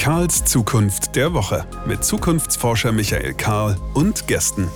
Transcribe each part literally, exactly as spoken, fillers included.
Karls Zukunft der Woche mit Zukunftsforscher Michael Karl und Gästen.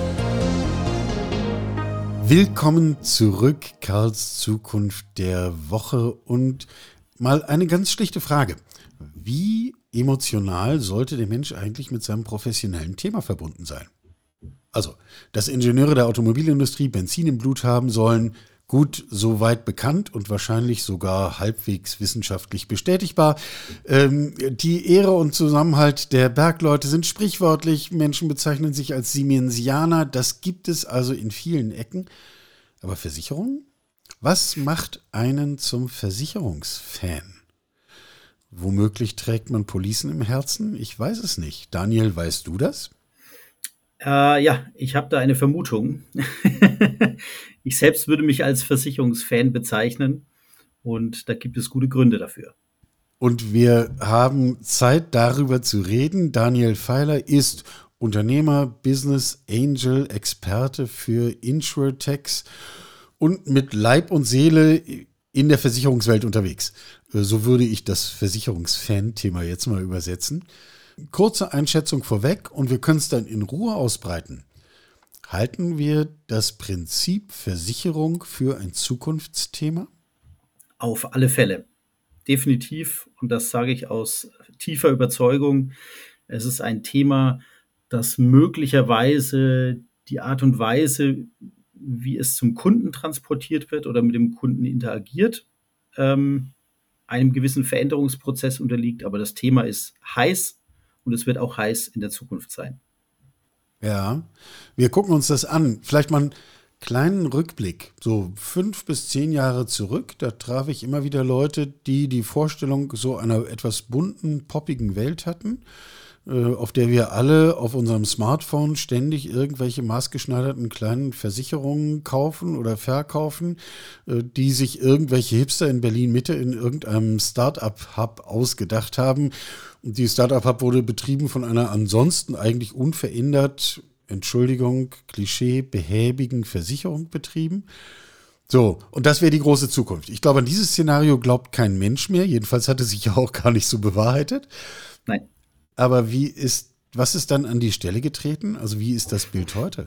Willkommen zurück, Karls Zukunft der Woche, und mal eine ganz schlichte Frage. Wie emotional sollte der Mensch eigentlich mit seinem professionellen Thema verbunden sein? Also, dass Ingenieure der Automobilindustrie Benzin im Blut haben sollen, gut, soweit bekannt und wahrscheinlich sogar halbwegs wissenschaftlich bestätigbar. Ähm, die Ehre und Zusammenhalt der Bergleute sind sprichwörtlich. Menschen bezeichnen sich als Siemensianer. Das gibt es also in vielen Ecken. Aber Versicherungen? Was macht einen zum Versicherungsfan? Womöglich trägt man Policen im Herzen? Ich weiß es nicht. Daniel, weißt du das? Äh, ja, ich habe da eine Vermutung. Ich selbst würde mich als Versicherungsfan bezeichnen und da gibt es gute Gründe dafür. Und wir haben Zeit, darüber zu reden. Daniel Feiler ist Unternehmer, Business Angel, Experte für Insurtechs und mit Leib und Seele in der Versicherungswelt unterwegs. So würde ich das Versicherungsfan-Thema jetzt mal übersetzen. Kurze Einschätzung vorweg und wir können es dann in Ruhe ausbreiten. Halten wir das Prinzip Versicherung für ein Zukunftsthema? Auf alle Fälle. Definitiv. Und das sage ich aus tiefer Überzeugung. Es ist ein Thema, das möglicherweise die Art und Weise, wie es zum Kunden transportiert wird oder mit dem Kunden interagiert, ähm, einem gewissen Veränderungsprozess unterliegt. Aber das Thema ist heiß und es wird auch heiß in der Zukunft sein. Ja, wir gucken uns das an. Vielleicht mal einen kleinen Rückblick, so fünf bis zehn Jahre zurück. Da traf ich immer wieder Leute, die die Vorstellung so einer etwas bunten, poppigen Welt hatten, äh, auf der wir alle auf unserem Smartphone ständig irgendwelche maßgeschneiderten kleinen Versicherungen kaufen oder verkaufen, äh, die sich irgendwelche Hipster in Berlin-Mitte in irgendeinem Start-up-Hub ausgedacht haben. Und die Start-up-Hub wurde betrieben von einer ansonsten eigentlich unverändert, Entschuldigung, Klischee, behäbigen Versicherung betrieben. So, und das wäre die große Zukunft. Ich glaube, an dieses Szenario glaubt kein Mensch mehr. Jedenfalls hat es sich ja auch gar nicht so bewahrheitet. Nein. Aber wie ist, was ist dann an die Stelle getreten? Also wie ist das Bild heute?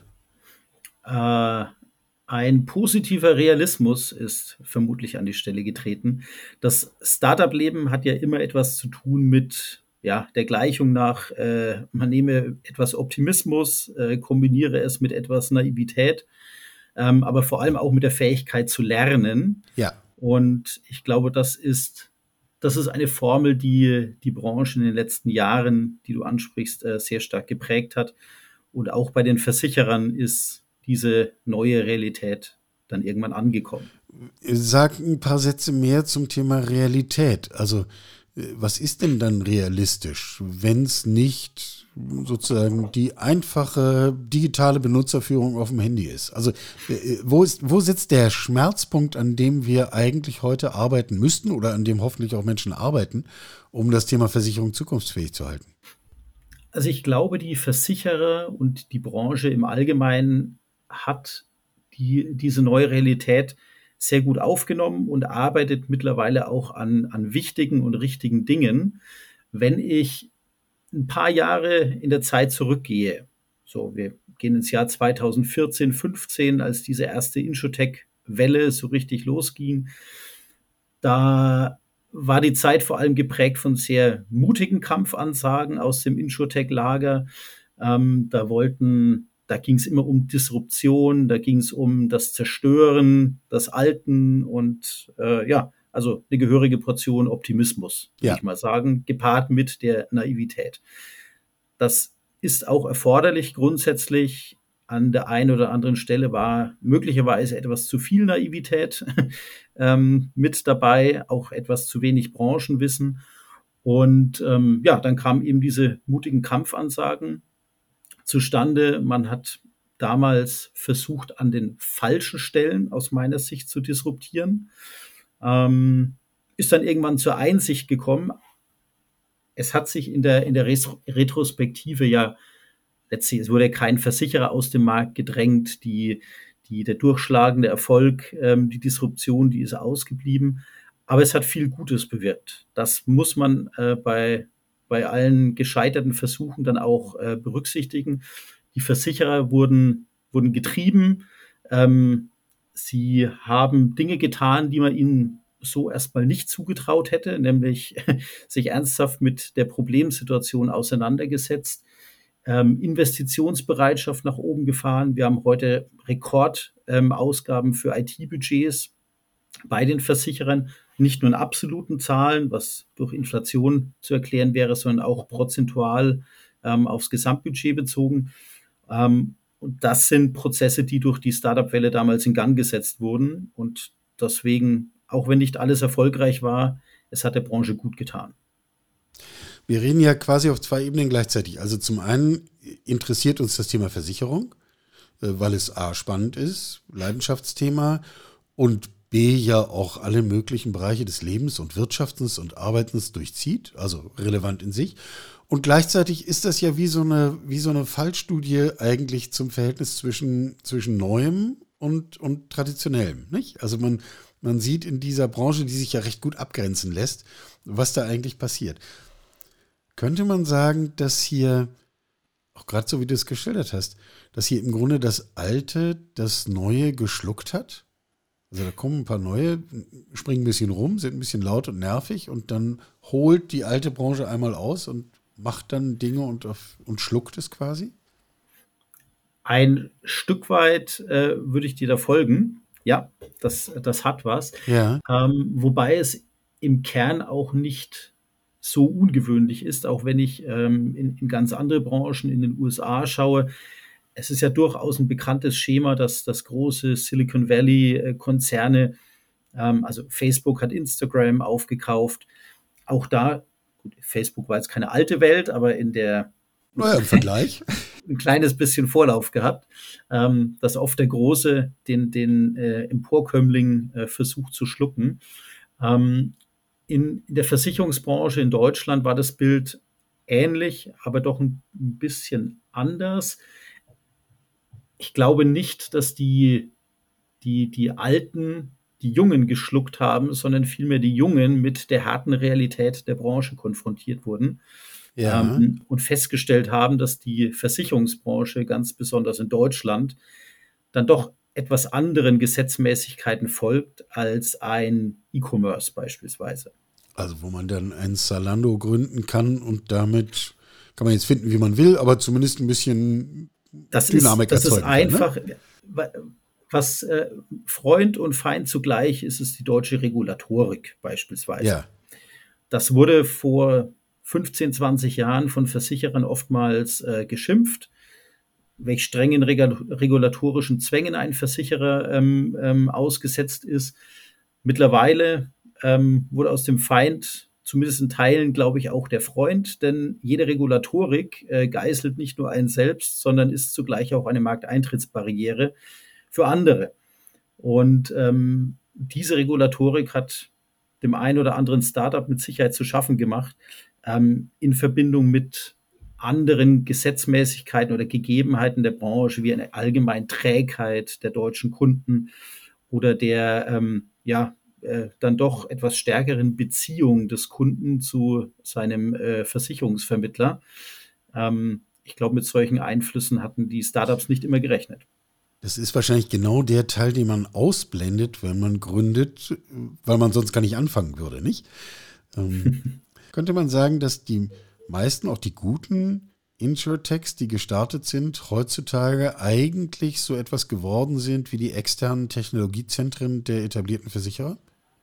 Äh, ein positiver Realismus ist vermutlich an die Stelle getreten. Das Startup-Leben hat ja immer etwas zu tun mit ja, der Gleichung nach, äh, man nehme etwas Optimismus, äh, kombiniere es mit etwas Naivität, ähm, aber vor allem auch mit der Fähigkeit zu lernen. Ja. Und ich glaube, das ist, das ist eine Formel, die die Branche in den letzten Jahren, die du ansprichst, äh, sehr stark geprägt hat. Und auch bei den Versicherern ist diese neue Realität dann irgendwann angekommen. Sag ein paar Sätze mehr zum Thema Realität. Also was ist denn dann realistisch, wenn es nicht sozusagen die einfache digitale Benutzerführung auf dem Handy ist? Also wo ist, wo sitzt der Schmerzpunkt, an dem wir eigentlich heute arbeiten müssten oder an dem hoffentlich auch Menschen arbeiten, um das Thema Versicherung zukunftsfähig zu halten? Also ich glaube, die Versicherer und die Branche im Allgemeinen hat die, diese neue Realität sehr gut aufgenommen und arbeitet mittlerweile auch an, an wichtigen und richtigen Dingen. Wenn ich ein paar Jahre in der Zeit zurückgehe, so wir gehen ins Jahr zweitausendvierzehn, fünfzehn, als diese erste Insurtech-Welle so richtig losging, da war die Zeit vor allem geprägt von sehr mutigen Kampfansagen aus dem Insurtech-Lager. Ähm, da wollten Da ging es immer um Disruption, da ging es um das Zerstören des Alten und äh, ja, also eine gehörige Portion Optimismus, würde Ja. ich mal sagen, gepaart mit der Naivität. Das ist auch erforderlich grundsätzlich. An der einen oder anderen Stelle war möglicherweise etwas zu viel Naivität ähm, mit dabei, auch etwas zu wenig Branchenwissen. Und ähm, ja, dann kamen eben diese mutigen Kampfansagen zustande. Man hat damals versucht, an den falschen Stellen aus meiner Sicht zu disruptieren. Ähm, ist dann irgendwann zur Einsicht gekommen. Es hat sich in der, in der Retrospektive ja, letztlich, es wurde kein Versicherer aus dem Markt gedrängt, die, die, der durchschlagende Erfolg, ähm, die Disruption, die ist ausgeblieben. Aber es hat viel Gutes bewirkt. Das muss man äh, bei bei allen gescheiterten Versuchen dann auch äh, berücksichtigen. Die Versicherer wurden, wurden getrieben. Ähm, sie haben Dinge getan, die man ihnen so erstmal nicht zugetraut hätte, nämlich sich ernsthaft mit der Problemsituation auseinandergesetzt, ähm, Investitionsbereitschaft nach oben gefahren. Wir haben heute Rekordausgaben ähm, für I T-Budgets bei den Versicherern, nicht nur in absoluten Zahlen, was durch Inflation zu erklären wäre, sondern auch prozentual ähm, aufs Gesamtbudget bezogen. Ähm, und das sind Prozesse, die durch die Startup-Welle damals in Gang gesetzt wurden. Und deswegen, auch wenn nicht alles erfolgreich war, es hat der Branche gut getan. Wir reden ja quasi auf zwei Ebenen gleichzeitig. Also zum einen interessiert uns das Thema Versicherung, weil es A, spannend ist, Leidenschaftsthema, und B, ja auch alle möglichen Bereiche des Lebens und Wirtschaftens und Arbeitens durchzieht, also relevant in sich. Und gleichzeitig ist das ja wie so eine, wie so eine Fallstudie eigentlich zum Verhältnis zwischen, zwischen Neuem und, und Traditionellem, nicht? Also man, man sieht in dieser Branche, die sich ja recht gut abgrenzen lässt, was da eigentlich passiert. Könnte man sagen, dass hier, auch gerade so wie du es geschildert hast, dass hier im Grunde das Alte das Neue geschluckt hat? Also da kommen ein paar neue, springen ein bisschen rum, sind ein bisschen laut und nervig und dann holt die alte Branche einmal aus und macht dann Dinge und, auf, und schluckt es quasi? Ein Stück weit äh, würde ich dir da folgen. Ja, das, das hat was. Ja. Ähm, wobei es im Kern auch nicht so ungewöhnlich ist, auch wenn ich ähm, in, in ganz andere Branchen in den U S A schaue. Es ist ja durchaus ein bekanntes Schema, dass das große Silicon Valley-Konzerne, ähm, also Facebook hat Instagram aufgekauft. Auch da, gut, Facebook war jetzt keine alte Welt, aber in der Naja, im Vergleich. ein kleines bisschen Vorlauf gehabt, ähm, dass oft der Große den, den äh, Emporkömmling äh, versucht zu schlucken. Ähm, in, in der Versicherungsbranche in Deutschland war das Bild ähnlich, aber doch ein bisschen anders. Ich glaube nicht, dass die, die, die Alten die Jungen geschluckt haben, sondern vielmehr die Jungen mit der harten Realität der Branche konfrontiert wurden. Ja. Ähm, und festgestellt haben, dass die Versicherungsbranche, ganz besonders in Deutschland, dann doch etwas anderen Gesetzmäßigkeiten folgt als ein E-Commerce beispielsweise. Also wo man dann ein Zalando gründen kann und damit kann man jetzt finden, wie man will, aber zumindest ein bisschen das Dynamik ist, das erzeugen ist einfach, kann, ne? Was äh, Freund und Feind zugleich ist, ist die deutsche Regulatorik beispielsweise. Ja. Das wurde vor fünfzehn, zwanzig Jahren von Versicherern oftmals äh, geschimpft, welch strengen regulatorischen Zwängen ein Versicherer ähm, ähm, ausgesetzt ist. Mittlerweile ähm, wurde aus dem Feind zumindest in Teilen, glaube ich, auch der Freund, denn jede Regulatorik äh, geißelt nicht nur einen selbst, sondern ist zugleich auch eine Markteintrittsbarriere für andere. Und ähm, diese Regulatorik hat dem einen oder anderen Startup mit Sicherheit zu schaffen gemacht, ähm, in Verbindung mit anderen Gesetzmäßigkeiten oder Gegebenheiten der Branche, wie eine allgemeine Trägheit der deutschen Kunden oder der ähm, ja, äh, dann doch etwas stärkeren Beziehung des Kunden zu seinem äh, Versicherungsvermittler. Ähm, ich glaube, mit solchen Einflüssen hatten die Startups nicht immer gerechnet. Das ist wahrscheinlich genau der Teil, den man ausblendet, wenn man gründet, weil man sonst gar nicht anfangen würde, nicht? Ähm, könnte man sagen, dass die meisten, auch die guten Insurtechs, die gestartet sind, heutzutage eigentlich so etwas geworden sind wie die externen Technologiezentren der etablierten Versicherer?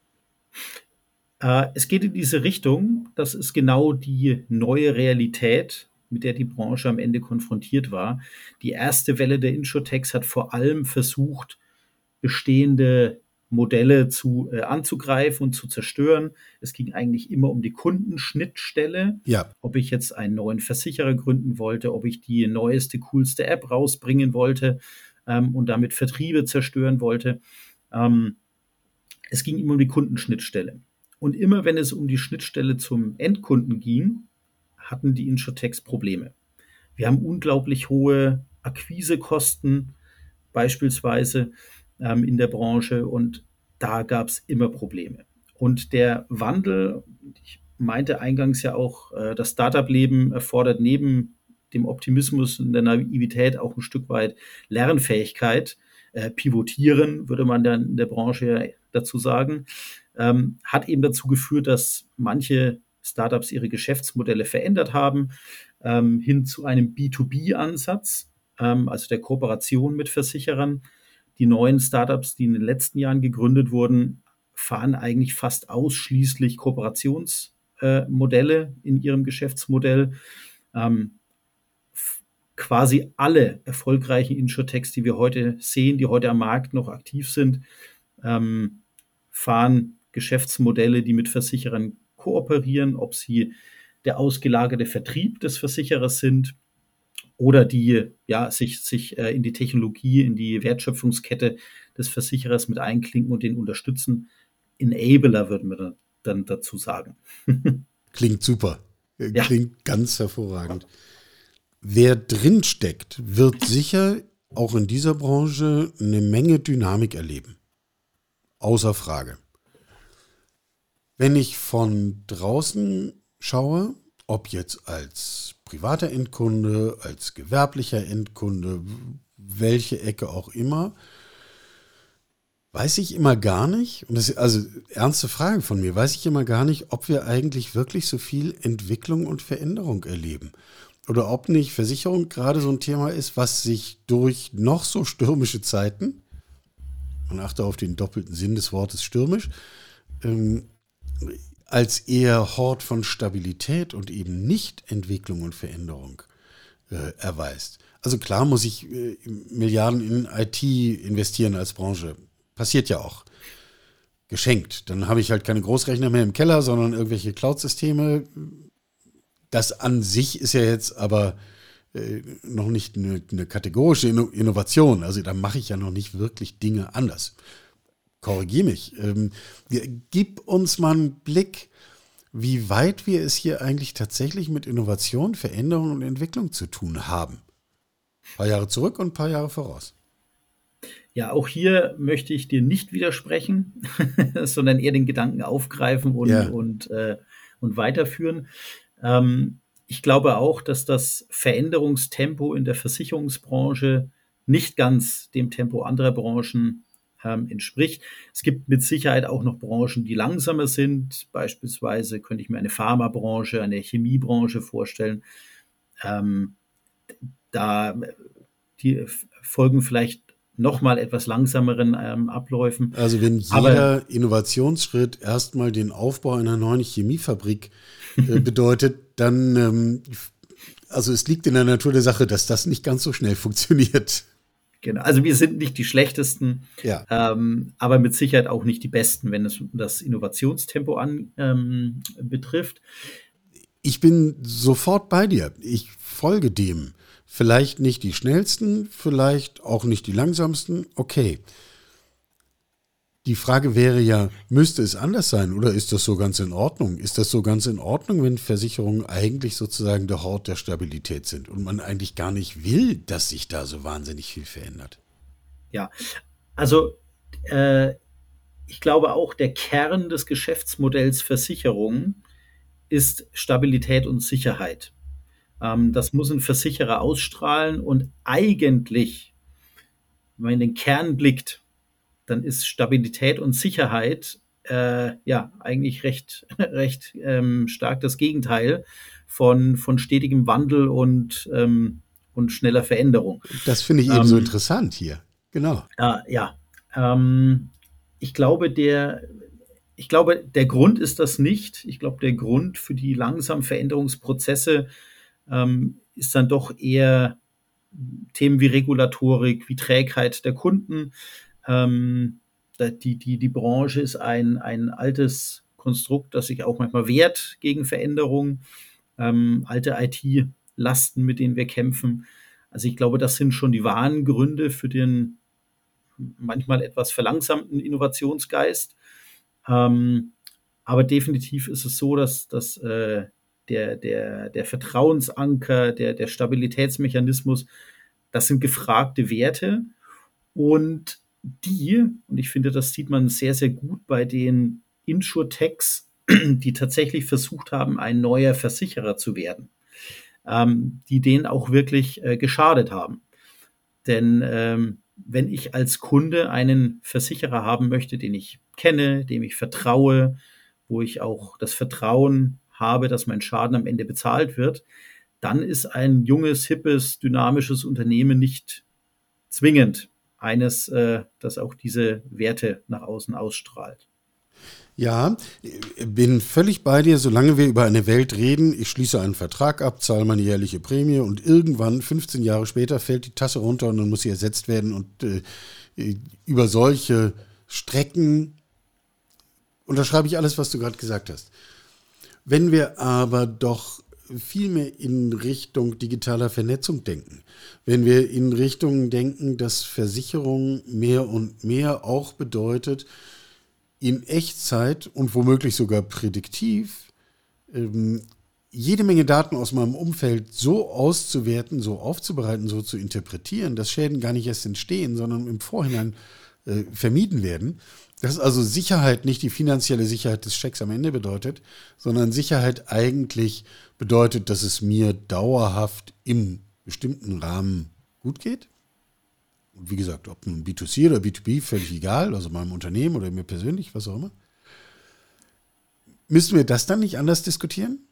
Äh, es geht in diese Richtung. Das ist genau die neue Realität, mit der die Branche am Ende konfrontiert war. Die erste Welle der Insurtechs hat vor allem versucht, bestehende Modelle zu, äh, anzugreifen und zu zerstören. Es ging eigentlich immer um die Kundenschnittstelle. Ja. Ob ich jetzt einen neuen Versicherer gründen wollte, ob ich die neueste, coolste App rausbringen wollte ähm, und damit Vertriebe zerstören wollte. Ähm, es ging immer um die Kundenschnittstelle. Und immer wenn es um die Schnittstelle zum Endkunden ging, hatten die Insurtechs Probleme. Wir haben unglaublich hohe Akquisekosten beispielsweise ähm, in der Branche und da gab es immer Probleme. Und der Wandel, ich meinte eingangs ja auch, äh, das Startup-Leben erfordert neben dem Optimismus und der Naivität auch ein Stück weit Lernfähigkeit. Äh, pivotieren, würde man dann in der Branche ja dazu sagen, ähm, hat eben dazu geführt, dass manche Startups ihre Geschäftsmodelle verändert haben, ähm, hin zu einem B zwei B-Ansatz, ähm, also der Kooperation mit Versicherern. Die neuen Startups, die in den letzten Jahren gegründet wurden, fahren eigentlich fast ausschließlich Kooperationsmodelle äh, in ihrem Geschäftsmodell. Ähm, quasi alle erfolgreichen Insurtechs, die wir heute sehen, die heute am Markt noch aktiv sind, ähm, fahren Geschäftsmodelle, die mit Versicherern kooperieren, ob sie der ausgelagerte Vertrieb des Versicherers sind oder die ja, sich, sich äh, in die Technologie, in die Wertschöpfungskette des Versicherers mit einklinken und den unterstützen. Enabler würden wir dann, dann dazu sagen. Klingt super. Ja. Klingt ganz hervorragend. Wer drin steckt, wird sicher auch in dieser Branche eine Menge Dynamik erleben. Außer Frage. Wenn ich von draußen schaue, ob jetzt als privater Endkunde, als gewerblicher Endkunde, welche Ecke auch immer, weiß ich immer gar nicht, und das ist also ernste Frage von mir, weiß ich immer gar nicht, ob wir eigentlich wirklich so viel Entwicklung und Veränderung erleben. Oder ob nicht Versicherung gerade so ein Thema ist, was sich durch noch so stürmische Zeiten, man achte auf den doppelten Sinn des Wortes stürmisch, ähm, als eher Hort von Stabilität und eben nicht Entwicklung und Veränderung äh, erweist. Also klar muss ich äh, Milliarden in I T investieren als Branche. Passiert ja auch. Geschenkt. Dann habe ich halt keine Großrechner mehr im Keller, sondern irgendwelche Cloud-Systeme. Das an sich ist ja jetzt aber äh, noch nicht eine, eine kategorische Inno- Innovation. Also da mache ich ja noch nicht wirklich Dinge anders. Korrigier mich. Ähm, gib uns mal einen Blick, wie weit wir es hier eigentlich tatsächlich mit Innovation, Veränderung und Entwicklung zu tun haben. Ein paar Jahre zurück und ein paar Jahre voraus. Ja, auch hier möchte ich dir nicht widersprechen, sondern eher den Gedanken aufgreifen und, Ja. und, äh, und weiterführen. Ähm, ich glaube auch, dass das Veränderungstempo in der Versicherungsbranche nicht ganz dem Tempo anderer Branchen ähm, entspricht. Es gibt mit Sicherheit auch noch Branchen, die langsamer sind. Beispielsweise könnte ich mir eine Pharmabranche, eine Chemiebranche vorstellen. Ähm, da die f- folgen vielleicht nochmal etwas langsameren ähm, Abläufen. Also wenn Aber jeder Innovationsschritt erstmal den Aufbau einer neuen Chemiefabrik äh, bedeutet, dann, ähm, also es liegt in der Natur der Sache, dass das nicht ganz so schnell funktioniert. genau, also wir sind nicht die schlechtesten, Ja. ähm, aber mit Sicherheit auch nicht die besten, wenn es das Innovationstempo an, ähm, betrifft. Ich bin sofort bei dir. Ich folge dem. Vielleicht nicht die schnellsten, vielleicht auch nicht die langsamsten. Okay. Die Frage wäre ja, müsste es anders sein oder ist das so ganz in Ordnung? Ist das so ganz in Ordnung, wenn Versicherungen eigentlich sozusagen der Hort der Stabilität sind und man eigentlich gar nicht will, dass sich da so wahnsinnig viel verändert? Ja, also äh, ich glaube auch, der Kern des Geschäftsmodells Versicherung ist Stabilität und Sicherheit. Ähm, das muss ein Versicherer ausstrahlen und eigentlich, wenn man in den Kern blickt, dann ist Stabilität und Sicherheit äh, ja eigentlich recht, recht ähm, stark das Gegenteil von, von stetigem Wandel und, ähm, und schneller Veränderung. Das finde ich eben so Ähm, interessant hier. Genau. ja, ja. Ähm, ich glaube, der, ich glaube, der Grund ist das nicht. Ich glaube, der Grund für die langsamen Veränderungsprozesse ähm, ist dann doch eher Themen wie Regulatorik, wie Trägheit der Kunden. Ähm, die, die, die Branche ist ein, ein altes Konstrukt, das sich auch manchmal wehrt gegen Veränderungen. Ähm, alte I T-Lasten, mit denen wir kämpfen. Also ich glaube, das sind schon die wahren Gründe für den manchmal etwas verlangsamten Innovationsgeist. Ähm, aber definitiv ist es so, dass, dass äh, der, der, der Vertrauensanker, der, der Stabilitätsmechanismus, das sind gefragte Werte. Und die, und ich finde, das sieht man sehr, sehr gut bei den Insurtechs, die tatsächlich versucht haben, ein neuer Versicherer zu werden, ähm, die denen auch wirklich äh, geschadet haben. Denn ähm, wenn ich als Kunde einen Versicherer haben möchte, den ich kenne, dem ich vertraue, wo ich auch das Vertrauen habe, dass mein Schaden am Ende bezahlt wird, dann ist ein junges, hippes, dynamisches Unternehmen nicht zwingend eines, äh, das auch diese Werte nach außen ausstrahlt. Ja, bin völlig bei dir, solange wir über eine Welt reden, ich schließe einen Vertrag ab, zahle meine jährliche Prämie und irgendwann, fünfzehn Jahre später, fällt die Tasse runter und dann muss sie ersetzt werden und äh, über solche Strecken unterschreibe ich alles, was du gerade gesagt hast. Wenn wir aber doch viel mehr in Richtung digitaler Vernetzung denken, wenn wir in Richtung denken, dass Versicherung mehr und mehr auch bedeutet, in Echtzeit und womöglich sogar prädiktiv ähm, jede Menge Daten aus meinem Umfeld so auszuwerten, so aufzubereiten, so zu interpretieren, dass Schäden gar nicht erst entstehen, sondern im Vorhinein äh, vermieden werden. Dass also Sicherheit nicht die finanzielle Sicherheit des Schecks am Ende bedeutet, sondern Sicherheit eigentlich bedeutet, dass es mir dauerhaft im bestimmten Rahmen gut geht. Und wie gesagt, ob nun B zwei C oder B zwei B, völlig egal, also meinem Unternehmen oder mir persönlich, was auch immer. Müssen wir das dann nicht anders diskutieren?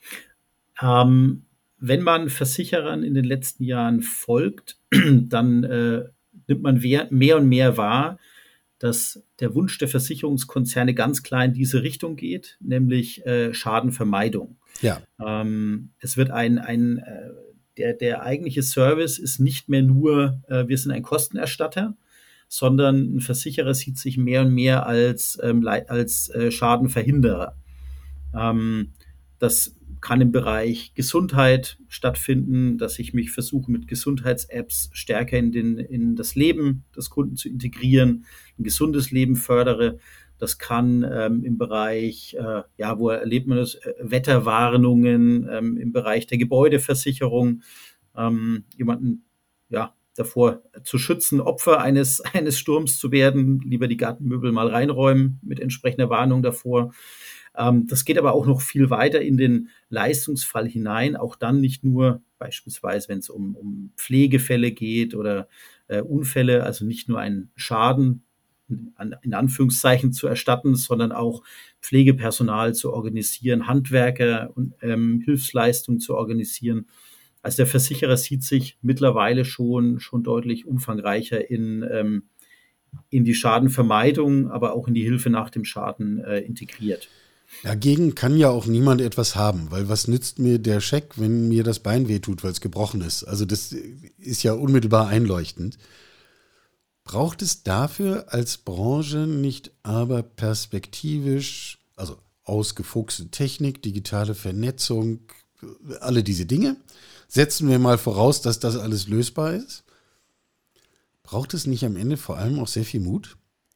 Ähm, wenn man Versicherern in den letzten Jahren folgt, dann äh, nimmt man mehr und mehr wahr, dass der Wunsch der Versicherungskonzerne ganz klar in diese Richtung geht, nämlich äh, Schadenvermeidung. Ja. Ähm, es wird ein, ein äh, der, der eigentliche Service ist nicht mehr nur, äh, wir sind ein Kostenerstatter, sondern ein Versicherer sieht sich mehr und mehr als, ähm, als äh, Schadenverhinderer. Ähm, das kann im Bereich Gesundheit stattfinden, dass ich mich versuche, mit Gesundheits-Apps stärker in, den, in das Leben des Kunden zu integrieren, ein gesundes Leben fördere. Das kann ähm, im Bereich, äh, ja, wo erlebt man das, äh, Wetterwarnungen, ähm, im Bereich der Gebäudeversicherung, ähm, jemanden, ja, davor zu schützen, Opfer eines, eines Sturms zu werden, lieber die Gartenmöbel mal reinräumen mit entsprechender Warnung davor. Ähm, das geht aber auch noch viel weiter in den Leistungsfall hinein, auch dann nicht nur beispielsweise, wenn es um, um Pflegefälle geht oder äh, Unfälle, also nicht nur einen Schaden in, in Anführungszeichen zu erstatten, sondern auch Pflegepersonal zu organisieren, Handwerker und ähm, Hilfsleistungen zu organisieren. Also der Versicherer sieht sich mittlerweile schon, schon deutlich umfangreicher in, ähm, in die Schadenvermeidung, aber auch in die Hilfe nach dem Schaden äh, integriert. Dagegen kann ja auch niemand etwas haben, weil was nützt mir der Scheck, wenn mir das Bein wehtut, weil es gebrochen ist? Also das ist ja unmittelbar einleuchtend. Braucht es dafür als Branche nicht aber perspektivisch, also ausgefuchste Technik, digitale Vernetzung, alle diese Dinge? Setzen wir mal voraus, dass das alles lösbar ist. Braucht es nicht am Ende vor allem auch sehr viel Mut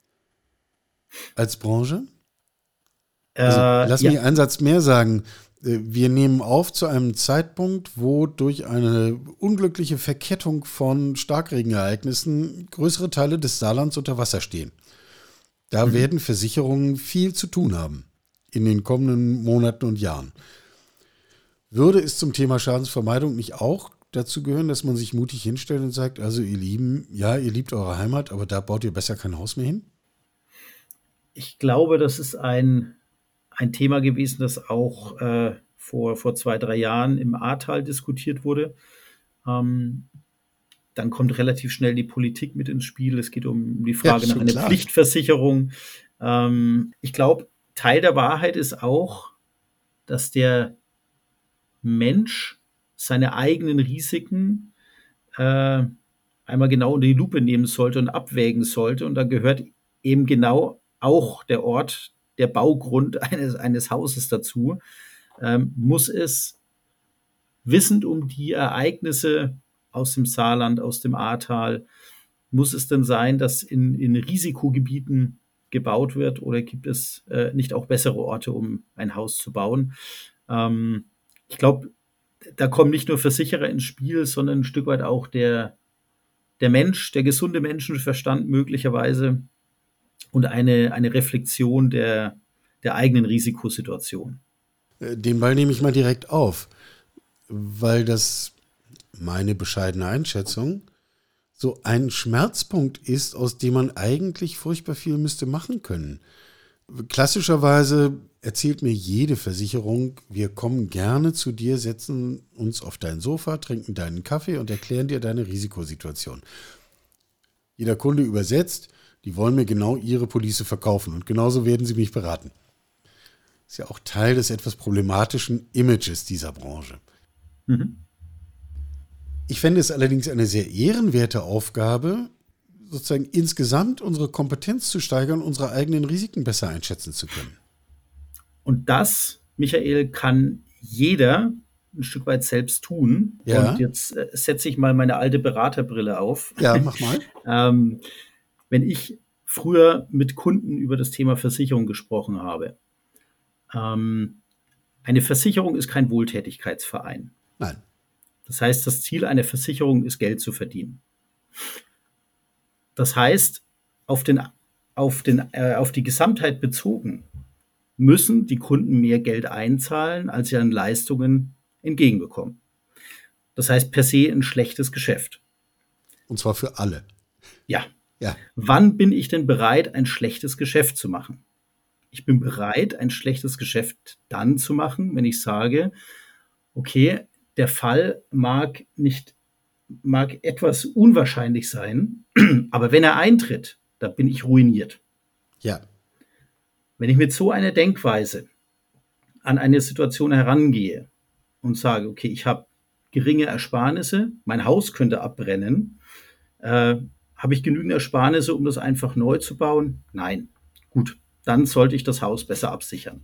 als Branche? Also, Äh, lass ja. mich einen Satz mehr sagen. Wir nehmen auf zu einem Zeitpunkt, wo durch eine unglückliche Verkettung von Starkregenereignissen größere Teile des Saarlands unter Wasser stehen. Da mhm. werden Versicherungen viel zu tun haben in den kommenden Monaten und Jahren. Würde es zum Thema Schadensvermeidung nicht auch dazu gehören, dass man sich mutig hinstellt und sagt, also ihr Lieben, ja, ihr liebt eure Heimat, aber da baut ihr besser kein Haus mehr hin? Ich glaube, das ist ein ein Thema gewesen, das auch äh, vor, vor zwei, drei Jahren im Ahrtal diskutiert wurde. Ähm, dann kommt relativ schnell die Politik mit ins Spiel. Es geht um die Frage ja, nach einer klar. Pflichtversicherung. Ähm, ich glaube, Teil der Wahrheit ist auch, dass der Mensch seine eigenen Risiken äh, einmal genau unter die Lupe nehmen sollte und abwägen sollte. Und da gehört eben genau auch der Ort, der Baugrund eines, eines Hauses dazu, ähm, muss es wissend um die Ereignisse aus dem Saarland, aus dem Ahrtal, muss es denn sein, dass in, in Risikogebieten gebaut wird oder gibt es äh, nicht auch bessere Orte, um ein Haus zu bauen? Ähm, ich glaube, da kommen nicht nur Versicherer ins Spiel, sondern ein Stück weit auch der, der Mensch, der gesunde Menschenverstand möglicherweise, und eine, eine Reflexion der, der eigenen Risikosituation. Den Ball nehme ich mal direkt auf, weil das, meine bescheidene Einschätzung, so ein Schmerzpunkt ist, aus dem man eigentlich furchtbar viel müsste machen können. Klassischerweise erzählt mir jede Versicherung, wir kommen gerne zu dir, setzen uns auf dein Sofa, trinken deinen Kaffee und erklären dir deine Risikosituation. Jeder Kunde übersetzt, die wollen mir genau ihre Police verkaufen und genauso werden sie mich beraten. Das ist ja auch Teil des etwas problematischen Images dieser Branche. Mhm. Ich fände es allerdings eine sehr ehrenwerte Aufgabe, sozusagen insgesamt unsere Kompetenz zu steigern, unsere eigenen Risiken besser einschätzen zu können. Und das, Michael, kann jeder ein Stück weit selbst tun. Ja. Und jetzt äh, setze ich mal meine alte Beraterbrille auf. Ja, mach mal. ähm, wenn ich früher mit Kunden über das Thema Versicherung gesprochen habe, ähm, eine Versicherung ist kein Wohltätigkeitsverein. Nein. Das heißt, das Ziel einer Versicherung ist, Geld zu verdienen. Das heißt, auf, den, auf, den, äh, auf die Gesamtheit bezogen müssen die Kunden mehr Geld einzahlen, als sie an Leistungen entgegenbekommen. Das heißt per se ein schlechtes Geschäft. Und zwar für alle. Ja. Ja. Wann bin ich denn bereit, ein schlechtes Geschäft zu machen? Ich bin bereit, ein schlechtes Geschäft dann zu machen, wenn ich sage, okay, der Fall mag nicht, mag etwas unwahrscheinlich sein, aber wenn er eintritt, da bin ich ruiniert. Ja. Wenn ich mit so einer Denkweise an eine Situation herangehe und sage, okay, ich habe geringe Ersparnisse, mein Haus könnte abbrennen, äh, habe ich genügend Ersparnisse, um das einfach neu zu bauen? Nein. Gut, dann sollte ich das Haus besser absichern.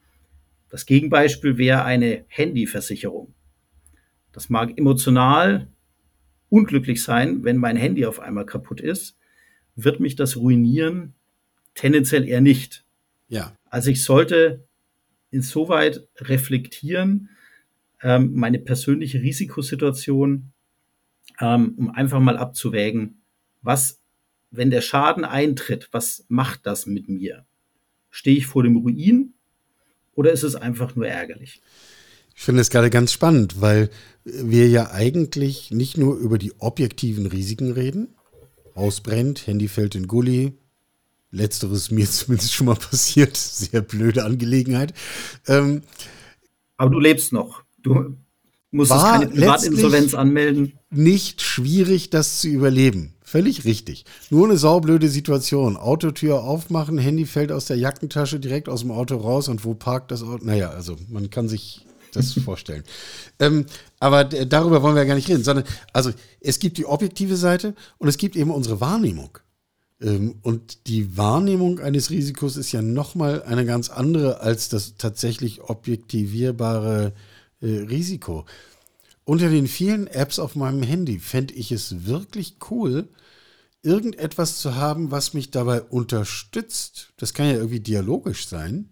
Das Gegenbeispiel wäre eine Handyversicherung. Das mag emotional unglücklich sein, wenn mein Handy auf einmal kaputt ist. Wird mich das ruinieren? Tendenziell eher nicht. Ja. Also ich sollte insoweit reflektieren, ähm, meine persönliche Risikosituation, ähm, um einfach mal abzuwägen, was, wenn der Schaden eintritt, was macht das mit mir? Stehe ich vor dem Ruin oder ist es einfach nur ärgerlich? Ich finde es gerade ganz spannend, weil wir ja eigentlich nicht nur über die objektiven Risiken reden. Haus brennt, Handy fällt in Gully. Letzteres mir zumindest schon mal passiert. Sehr blöde Angelegenheit. Ähm, Aber du lebst noch. Du musstest War keine Privatinsolvenz anmelden. Nicht schwierig, das zu überleben. Völlig richtig. Nur eine saublöde Situation. Autotür aufmachen, Handy fällt aus der Jackentasche direkt aus dem Auto raus und wo parkt das Auto? Naja, also man kann sich das vorstellen. Ähm, aber d- darüber wollen wir ja gar nicht reden, sondern also es gibt die objektive Seite und es gibt eben unsere Wahrnehmung. Ähm, und die Wahrnehmung eines Risikos ist ja nochmal eine ganz andere als das tatsächlich objektivierbare äh, Risiko. Unter den vielen Apps auf meinem Handy fände ich es wirklich cool, irgendetwas zu haben, was mich dabei unterstützt. Das kann ja irgendwie dialogisch sein.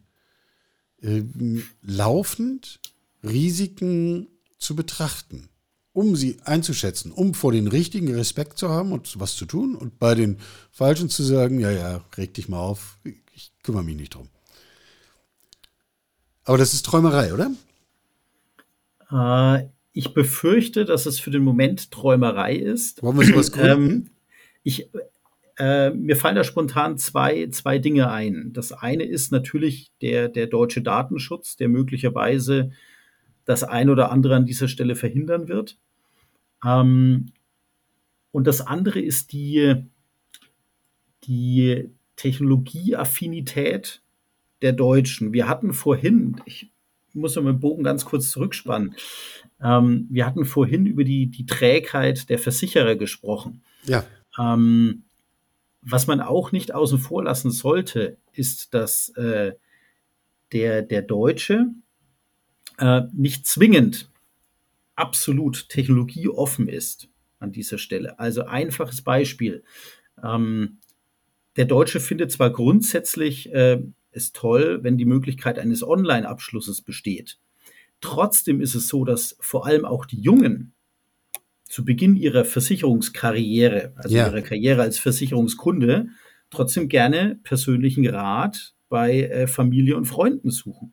Ähm, laufend Risiken zu betrachten, um sie einzuschätzen, um vor den richtigen Respekt zu haben und was zu tun und bei den falschen zu sagen, ja, ja, reg dich mal auf, ich kümmere mich nicht drum. Aber das ist Träumerei, oder? Äh, ich befürchte, dass es für den Moment Träumerei ist. Wollen wir sowas gründen? Ähm, ich, äh, mir fallen da spontan zwei, zwei Dinge ein. Das eine ist natürlich der, der deutsche Datenschutz, der möglicherweise das ein oder andere an dieser Stelle verhindern wird. Ähm, und das andere ist die, die Technologieaffinität der Deutschen. Wir hatten vorhin, ich muss noch mal den Bogen ganz kurz zurückspannen, ähm, wir hatten vorhin über die, die Trägheit der Versicherer gesprochen. Ja. Ähm, was man auch nicht außen vor lassen sollte, ist, dass äh, der, der Deutsche äh, nicht zwingend absolut technologieoffen ist an dieser Stelle. Also einfaches Beispiel. Ähm, der Deutsche findet zwar grundsätzlich äh, es toll, wenn die Möglichkeit eines Online-Abschlusses besteht. Trotzdem ist es so, dass vor allem auch die Jungen zu Beginn ihrer Versicherungskarriere, also Ja. ihrer Karriere als Versicherungskunde, trotzdem gerne persönlichen Rat bei äh, Familie und Freunden suchen.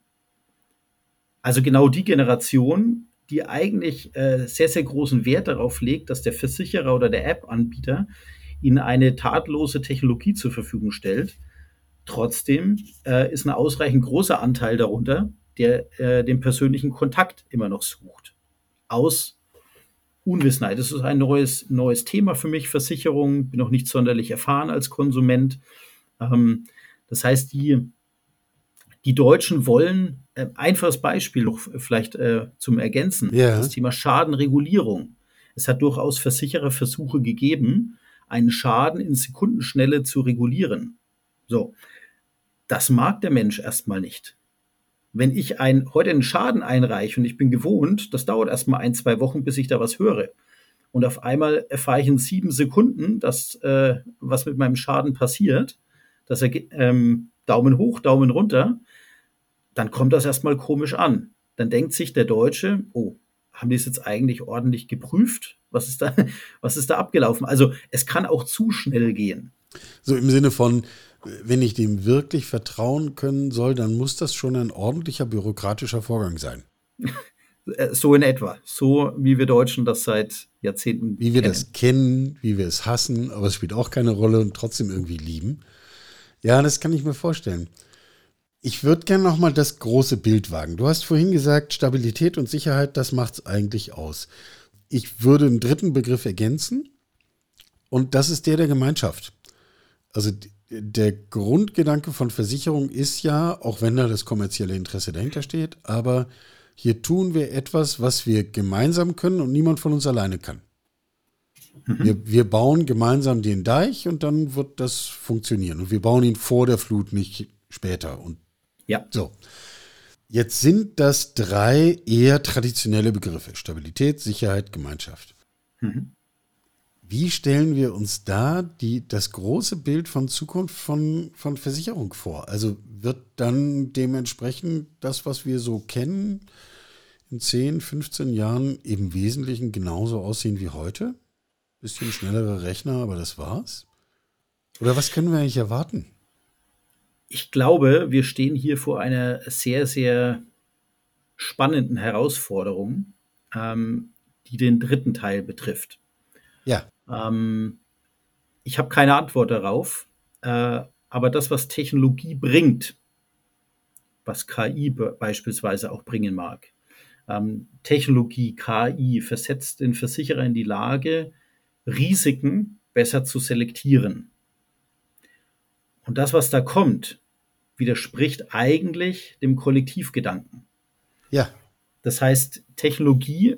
Also genau die Generation, die eigentlich äh, sehr, sehr großen Wert darauf legt, dass der Versicherer oder der App-Anbieter ihnen eine tadellose Technologie zur Verfügung stellt. Trotzdem äh, ist ein ausreichend großer Anteil darunter, der äh, den persönlichen Kontakt immer noch sucht. Aus Unwissenheit. Das ist ein neues, neues Thema für mich, Versicherung. Bin noch nicht sonderlich erfahren als Konsument. Ähm, das heißt, die, die Deutschen wollen, äh, einfaches Beispiel noch vielleicht äh, zum Ergänzen, Ja. das Thema Schadenregulierung. Es hat durchaus Versichererversuche gegeben, einen Schaden in Sekundenschnelle zu regulieren. So, das mag der Mensch erstmal nicht. Wenn ich ein, heute einen Schaden einreiche und ich bin gewohnt, das dauert erstmal ein, zwei Wochen, bis ich da was höre. Und auf einmal erfahre ich in sieben Sekunden, dass, äh, was mit meinem Schaden passiert, dass er ähm, Daumen hoch, Daumen runter, dann kommt das erstmal komisch an. Dann denkt sich der Deutsche, oh, haben die es jetzt eigentlich ordentlich geprüft? Was ist da, was ist da abgelaufen? Also es kann auch zu schnell gehen. So im Sinne von, wenn ich dem wirklich vertrauen können soll, dann muss das schon ein ordentlicher bürokratischer Vorgang sein. So in etwa. So wie wir Deutschen das seit Jahrzehnten Wie wir kennen. das kennen, wie wir es hassen, aber es spielt auch keine Rolle und trotzdem irgendwie lieben. Ja, das kann ich mir vorstellen. Ich würde gerne nochmal das große Bild wagen. Du hast vorhin gesagt, Stabilität und Sicherheit, das macht es eigentlich aus. Ich würde einen dritten Begriff ergänzen und das ist der der Gemeinschaft. Also der Grundgedanke von Versicherung ist ja, auch wenn da das kommerzielle Interesse dahinter steht, aber hier tun wir etwas, was wir gemeinsam können und niemand von uns alleine kann. Mhm. Wir, wir bauen gemeinsam den Deich und dann wird das funktionieren. Und wir bauen ihn vor der Flut, nicht später. Und ja. So. Jetzt sind das drei eher traditionelle Begriffe. Stabilität, Sicherheit, Gemeinschaft. Mhm. Wie stellen wir uns da die, das große Bild von Zukunft von, von Versicherung vor? Also wird dann dementsprechend das, was wir so kennen, in zehn, fünfzehn Jahren im Wesentlichen genauso aussehen wie heute? Bisschen schnellere Rechner, aber das war's? Oder was können wir eigentlich erwarten? Ich glaube, wir stehen hier vor einer sehr, sehr spannenden Herausforderung, ähm, die den dritten Teil betrifft. Ja. Ähm, ich habe keine Antwort darauf, äh, aber das, was Technologie bringt, was K I be- beispielsweise auch bringen mag, ähm, Technologie, K I versetzt den Versicherer in die Lage, Risiken besser zu selektieren. Und das, was da kommt, widerspricht eigentlich dem Kollektivgedanken. Ja. Das heißt, Technologie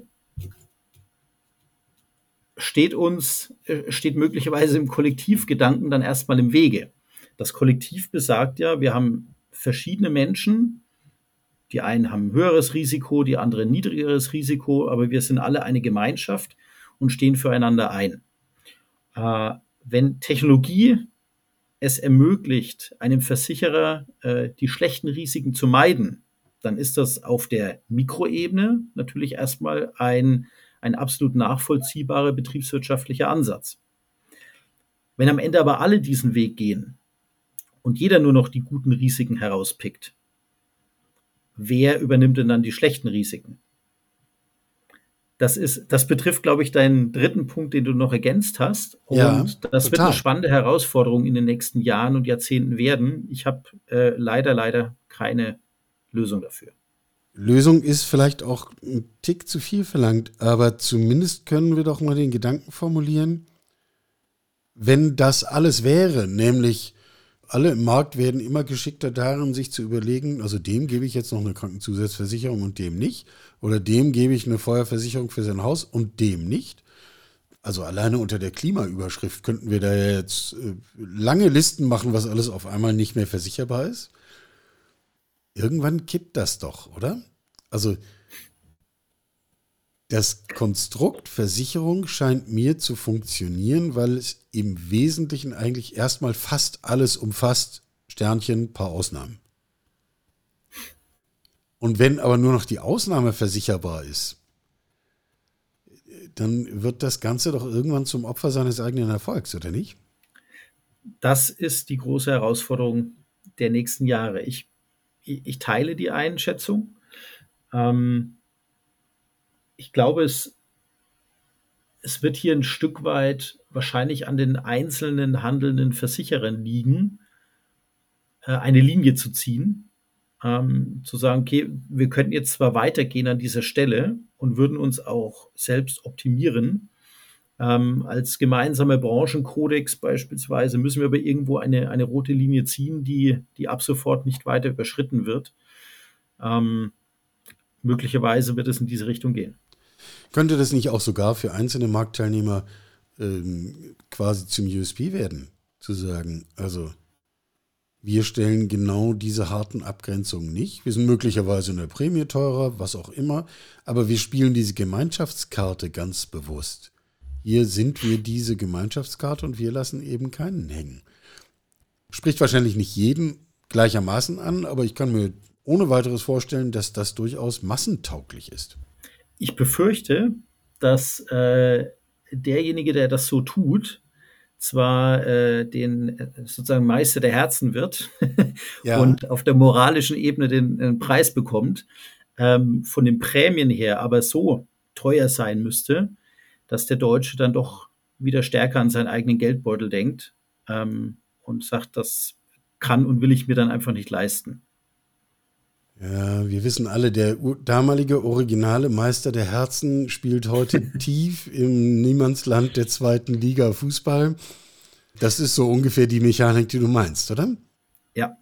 steht uns, steht möglicherweise im Kollektivgedanken dann erstmal im Wege. Das Kollektiv besagt ja, wir haben verschiedene Menschen, die einen haben ein höheres Risiko, die anderen ein niedrigeres Risiko, aber wir sind alle eine Gemeinschaft und stehen füreinander ein. Äh, wenn Technologie es ermöglicht, einem Versicherer äh, die schlechten Risiken zu meiden, dann ist das auf der Mikroebene natürlich erstmal ein, ein absolut nachvollziehbarer betriebswirtschaftlicher Ansatz. Wenn am Ende aber alle diesen Weg gehen und jeder nur noch die guten Risiken herauspickt, wer übernimmt denn dann die schlechten Risiken? Das ist, das betrifft, glaube ich, deinen dritten Punkt, den du noch ergänzt hast. Und ja, das total. wird eine spannende Herausforderung in den nächsten Jahren und Jahrzehnten werden. Ich habe äh, leider, leider keine Lösung dafür. Lösung ist vielleicht auch ein Tick zu viel verlangt, aber zumindest können wir doch mal den Gedanken formulieren, wenn das alles wäre, nämlich alle im Markt werden immer geschickter darin, sich zu überlegen, also dem gebe ich jetzt noch eine Krankenzusatzversicherung und dem nicht, oder dem gebe ich eine Feuerversicherung für sein Haus und dem nicht. Also alleine unter der Klimaüberschrift könnten wir da jetzt äh, lange Listen machen, was alles auf einmal nicht mehr versicherbar ist. Irgendwann kippt das doch, oder? Also das Konstrukt Versicherung scheint mir zu funktionieren, weil es im Wesentlichen eigentlich erstmal fast alles umfasst, Sternchen, paar Ausnahmen. Und wenn aber nur noch die Ausnahme versicherbar ist, dann wird das Ganze doch irgendwann zum Opfer seines eigenen Erfolgs, oder nicht? Das ist die große Herausforderung, der nächsten Jahre. Ich, ich teile die Einschätzung. Ähm, ich glaube, es, es wird hier ein Stück weit wahrscheinlich an den einzelnen handelnden Versicherern liegen, äh, eine Linie zu ziehen, ähm, zu sagen, okay, wir könnten jetzt zwar weitergehen an dieser Stelle und würden uns auch selbst optimieren. Ähm, als gemeinsamer Branchenkodex beispielsweise müssen wir aber irgendwo eine, eine rote Linie ziehen, die, die ab sofort nicht weiter überschritten wird. Ähm, möglicherweise wird es in diese Richtung gehen. Könnte das nicht auch sogar für einzelne Marktteilnehmer ähm, quasi zum U S P werden? Zu sagen, also wir stellen genau diese harten Abgrenzungen nicht. Wir sind möglicherweise in der Prämie teurer, was auch immer, aber wir spielen diese Gemeinschaftskarte ganz bewusst. Hier sind wir diese Gemeinschaftskarte und wir lassen eben keinen hängen. Spricht wahrscheinlich nicht jeden gleichermaßen an, aber ich kann mir ohne weiteres vorstellen, dass das durchaus massentauglich ist. Ich befürchte, dass äh, derjenige, der das so tut, zwar äh, den äh, sozusagen Meister der Herzen wird Ja. und auf der moralischen Ebene den, den Preis bekommt, ähm, von den Prämien her aber so teuer sein müsste, dass der Deutsche dann doch wieder stärker an seinen eigenen Geldbeutel denkt ähm, und sagt, das kann und will ich mir dann einfach nicht leisten. Ja, wir wissen alle, der u- damalige originale Meister der Herzen spielt heute tief im Niemandsland der zweiten Liga Fußball. Das ist so ungefähr die Mechanik, die du meinst, oder? Ja.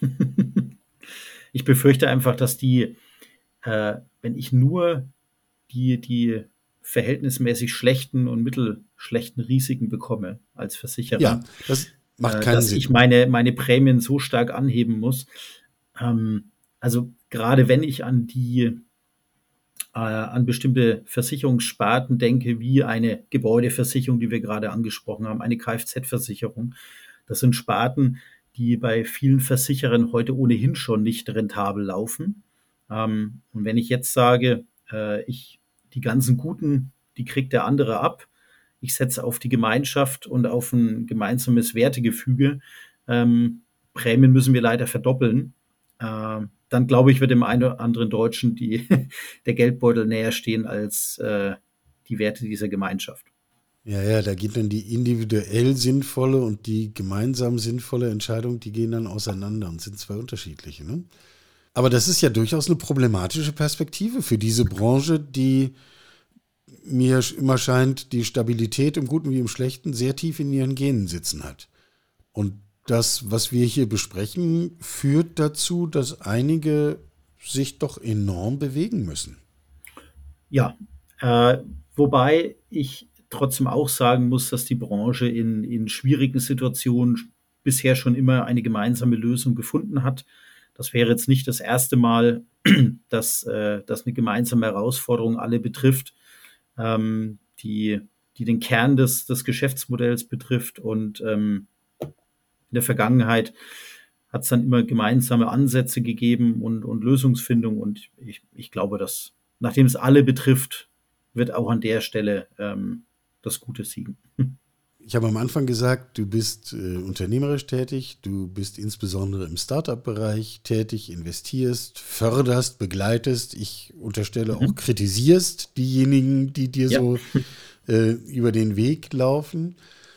Ich befürchte einfach, dass die, äh, wenn ich nur die, die verhältnismäßig schlechten und mittelschlechten Risiken bekomme als Versicherer, Ja, das macht äh, keinen dass Sinn. ich meine, meine Prämien so stark anheben muss. Ähm, also gerade wenn ich an die äh, an bestimmte Versicherungssparten denke, wie eine Gebäudeversicherung, die wir gerade angesprochen haben, eine Kfz-Versicherung. Das sind Sparten, die bei vielen Versicherern heute ohnehin schon nicht rentabel laufen. Ähm, und wenn ich jetzt sage, äh, ich die ganzen Guten, die kriegt der andere ab, ich setze auf die Gemeinschaft und auf ein gemeinsames Wertegefüge, ähm, Prämien müssen wir leider verdoppeln, äh, dann glaube ich, wird dem einen oder anderen Deutschen die, der Geldbeutel näher stehen als äh, die Werte dieser Gemeinschaft. Ja, ja, da geht dann die individuell sinnvolle und die gemeinsam sinnvolle Entscheidung, die gehen dann auseinander und sind zwei unterschiedliche. Ne? Aber das ist ja durchaus eine problematische Perspektive für diese Branche, die mir immer scheint, die Stabilität im Guten wie im Schlechten sehr tief in ihren Genen sitzen hat. Und das, was wir hier besprechen, führt dazu, dass einige sich doch enorm bewegen müssen. Ja, äh, wobei ich trotzdem auch sagen muss, dass die Branche in, in schwierigen Situationen bisher schon immer eine gemeinsame Lösung gefunden hat. Das wäre jetzt nicht das erste Mal, dass, äh, dass eine gemeinsame Herausforderung alle betrifft, ähm, die, die den Kern des, des Geschäftsmodells betrifft. Und ähm, in der Vergangenheit hat es dann immer gemeinsame Ansätze gegeben und, und Lösungsfindung. Und ich, ich glaube, dass, nachdem es alle betrifft, wird auch an der Stelle ähm, das Gute siegen. Ich habe am Anfang gesagt, du bist äh, unternehmerisch tätig, du bist insbesondere im Startup-Bereich tätig, investierst, förderst, begleitest, ich unterstelle auch Mhm. kritisierst diejenigen, die dir Ja. so äh, über den Weg laufen.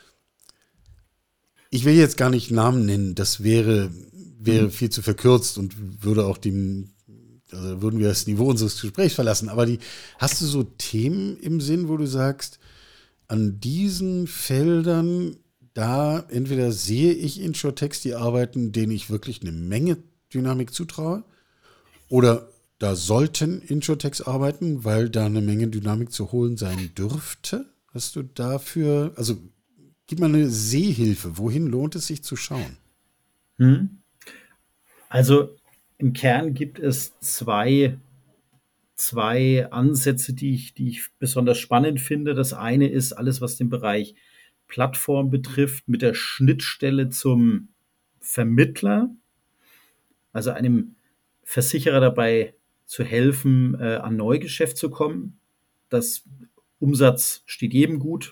Ich will jetzt gar nicht Namen nennen, das wäre, wäre Mhm. viel zu verkürzt und würde auch dem, also würden wir das Niveau unseres Gesprächs verlassen. Aber die, hast du so Themen im Sinn, wo du sagst, an diesen Feldern, da entweder sehe ich Insurtechs, die arbeiten, denen ich wirklich eine Menge Dynamik zutraue, oder da sollten Insurtechs arbeiten, weil da eine Menge Dynamik zu holen sein dürfte? Hast du dafür, also gib mal eine Sehhilfe, wohin lohnt es sich zu schauen? Mhm. Also im Kern gibt es zwei, zwei Ansätze, die ich, die ich besonders spannend finde. Das eine ist alles, was den Bereich Plattform betrifft, mit der Schnittstelle zum Vermittler, also einem Versicherer dabei zu helfen, äh, an Neugeschäft zu kommen. Das Umsatz steht jedem gut.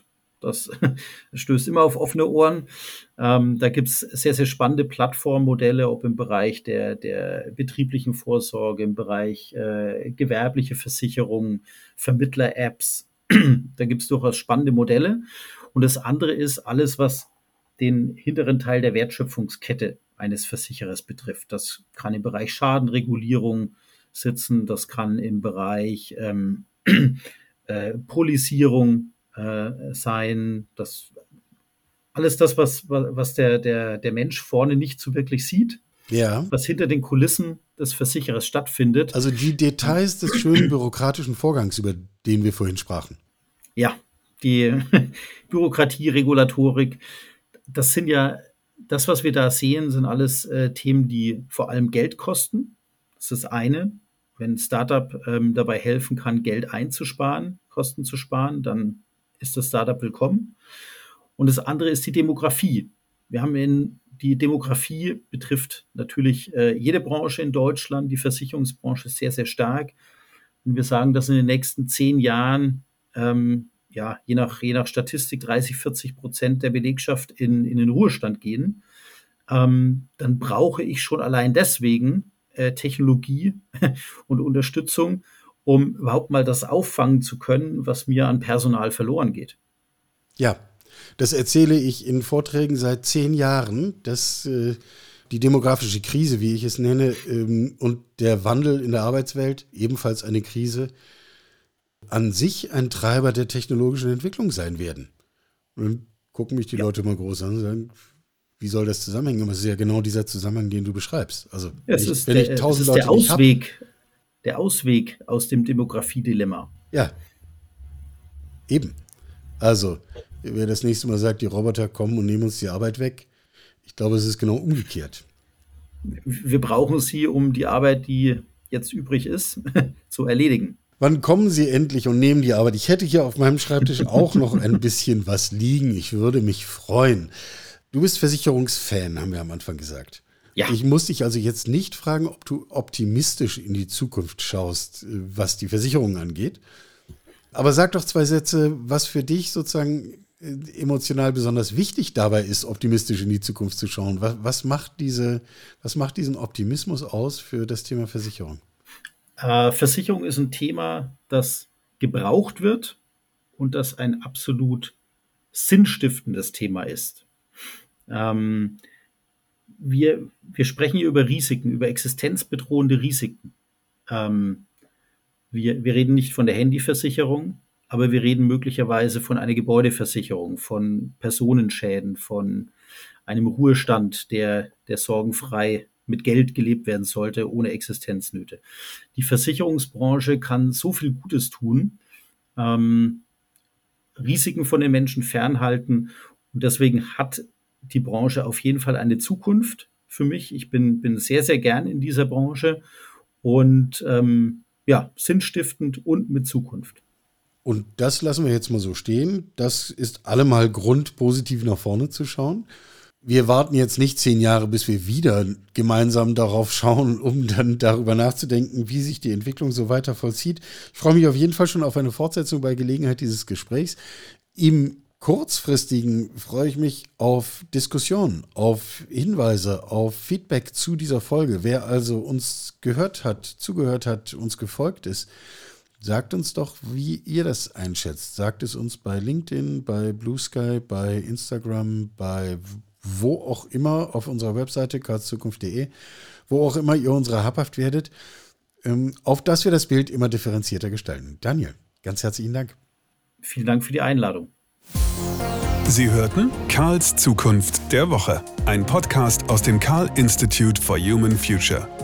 Das stößt immer auf offene Ohren. Ähm, da gibt es sehr, sehr spannende Plattformmodelle, ob im Bereich der, der betrieblichen Vorsorge, im Bereich äh, gewerbliche Versicherung, Vermittler-Apps. Da gibt es durchaus spannende Modelle. Und das andere ist alles, was den hinteren Teil der Wertschöpfungskette eines Versicherers betrifft. Das kann im Bereich Schadenregulierung sitzen, das kann im Bereich ähm, äh, Polisierung äh, sein, das alles das, was, was der, der, der Mensch vorne nicht so wirklich sieht, ja. was hinter den Kulissen des Versicherers stattfindet. Also die Details des schönen bürokratischen Vorgangs, über den wir vorhin sprachen. Ja, die Bürokratie, Regulatorik, das sind ja, das, was wir da sehen, sind alles äh, Themen, die vor allem Geld kosten. Das ist das eine. Wenn ein Startup ähm, dabei helfen kann, Geld einzusparen, Kosten zu sparen, dann ist das Startup willkommen. Und das andere ist die Demografie. Wir haben in die Demografie betrifft natürlich äh, jede Branche in Deutschland, die Versicherungsbranche ist sehr, sehr stark. Und wir sagen, dass in den nächsten zehn Jahren, ähm, ja, je nach, je nach Statistik dreißig, vierzig Prozent der Belegschaft in, in den Ruhestand gehen. Ähm, dann brauche ich schon allein deswegen äh, Technologie und Unterstützung, um überhaupt mal das auffangen zu können, was mir an Personal verloren geht. Ja, das erzähle ich in Vorträgen seit zehn Jahren, dass äh, die demografische Krise, wie ich es nenne, ähm, und der Wandel in der Arbeitswelt, ebenfalls eine Krise, an sich ein Treiber der technologischen Entwicklung sein werden. Und dann gucken mich die ja. Leute mal groß an und sagen, wie soll das zusammenhängen? Aber es ist ja genau dieser Zusammenhang, den du beschreibst. Also ja, es ich, ist wenn der, ich tausend es ist Leute der Ausweg, hab, der Ausweg aus dem Demografiedilemma. Ja, eben. Also, wer das nächste Mal sagt, die Roboter kommen und nehmen uns die Arbeit weg, ich glaube, es ist genau umgekehrt. Wir brauchen sie, um die Arbeit, die jetzt übrig ist, zu erledigen. Wann kommen Sie endlich und nehmen die Arbeit? Ich hätte hier auf meinem Schreibtisch auch noch ein bisschen was liegen. Ich würde mich freuen. Du bist Versicherungsfan, haben wir am Anfang gesagt. Ja. Ich muss dich also jetzt nicht fragen, ob du optimistisch in die Zukunft schaust, was die Versicherung angeht. Aber sag doch zwei Sätze, was für dich sozusagen emotional besonders wichtig dabei ist, optimistisch in die Zukunft zu schauen. Was, was macht diese, was macht diesen Optimismus aus für das Thema Versicherung? Äh, Versicherung ist ein Thema, das gebraucht wird und das ein absolut sinnstiftendes Thema ist. Ähm, wir, wir sprechen hier über Risiken, über existenzbedrohende Risiken. Ähm, wir, wir reden nicht von der Handyversicherung, aber wir reden möglicherweise von einer Gebäudeversicherung, von Personenschäden, von einem Ruhestand, der, der sorgenfrei mit Geld gelebt werden sollte, ohne Existenznöte. Die Versicherungsbranche kann so viel Gutes tun, ähm, Risiken von den Menschen fernhalten. Und deswegen hat die Branche auf jeden Fall eine Zukunft für mich. Ich bin, bin sehr, sehr gern in dieser Branche und ähm, ja, sinnstiftend und mit Zukunft. Und das lassen wir jetzt mal so stehen. Das ist allemal Grund, positiv nach vorne zu schauen. Wir warten jetzt nicht zehn Jahre, bis wir wieder gemeinsam darauf schauen, um dann darüber nachzudenken, wie sich die Entwicklung so weiter vollzieht. Ich freue mich auf jeden Fall schon auf eine Fortsetzung bei Gelegenheit dieses Gesprächs. Im kurzfristigen freue ich mich auf Diskussionen, auf Hinweise, auf Feedback zu dieser Folge. Wer also uns gehört hat, zugehört hat, uns gefolgt ist, sagt uns doch, wie ihr das einschätzt. Sagt es uns bei LinkedIn, bei Blue Sky, bei Instagram, bei wo auch immer auf unserer Webseite karlszukunft punkt de, wo auch immer ihr unsere habhaft werdet, ähm, auf dass wir das Bild immer differenzierter gestalten. Daniel, ganz herzlichen Dank. Vielen Dank für die Einladung. Sie hörten Karls Zukunft der Woche, ein Podcast aus dem Karl Institute for Human Future.